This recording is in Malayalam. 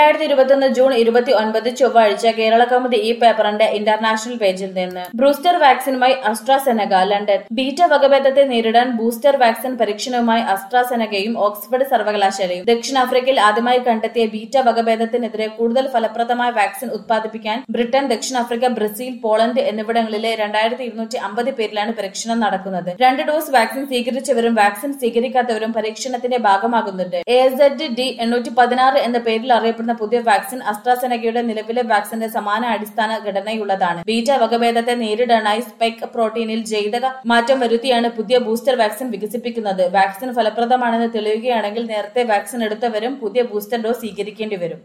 ജൂൺ 29 ചൊവ്വാഴ്ച കേരള കൗമുദി ഈ പേപ്പറിന്റെ ഇന്റർനാഷണൽ പേജിൽ നിന്ന് ബൂസ്റ്റർ വാക്സിനുമായി അസ്ട്രാസെനക ലണ്ടൻ ബീറ്റ വകഭേദത്തെ നേരിടാൻ ബൂസ്റ്റർ വാക്സിൻ പരീക്ഷണവുമായി അസ്ട്രാസെനകയും ഓക്സ്ഫോർഡ് സർവകലാശാലയും ദക്ഷിണാഫ്രിക്കയിൽ ആദ്യമായി കണ്ടെത്തിയ ബീറ്റ വകഭേദത്തിനെതിരെ കൂടുതൽ ഫലപ്രദമായ വാക്സിൻ ഉത്പാദിപ്പിക്കാൻ ബ്രിട്ടൻ, ദക്ഷിണാഫ്രിക്ക, ബ്രസീൽ, പോളണ്ട് എന്നിവിടങ്ങളിലെ 2250 പേരിലാണ് പരീക്ഷണം നടക്കുന്നത്. 2 ഡോസ് വാക്സിൻ സ്വീകരിച്ചവരും വാക്സിൻ സ്വീകരിക്കാത്തവരും പരീക്ഷണത്തിന്റെ ഭാഗമാകുന്നുണ്ട്. AZD816 എന്ന പേരിൽ അറിയപ്പെടുന്ന പുതിയ വാക്സിൻ അസ്ട്രാസെനകയുടെ നിലവിലെ വാക്സിന്റെ സമാന അടിസ്ഥാന ഘടനയുള്ളതാണ്. ബീറ്റ വകഭേദത്തെ നേരിടാനായി സ്പൈക്ക് പ്രോട്ടീനിൽ ജനിതക മാറ്റം വരുത്തിയാണ് പുതിയ ബൂസ്റ്റർ വാക്സിൻ വികസിപ്പിക്കുന്നത്. വാക്സിൻ ഫലപ്രദമാണെന്ന് തെളിയുകയാണെങ്കിൽ നേരത്തെ വാക്സിൻ എടുത്തവരും പുതിയ ബൂസ്റ്റർ ഡോസ് സ്വീകരിക്കേണ്ടി വരും.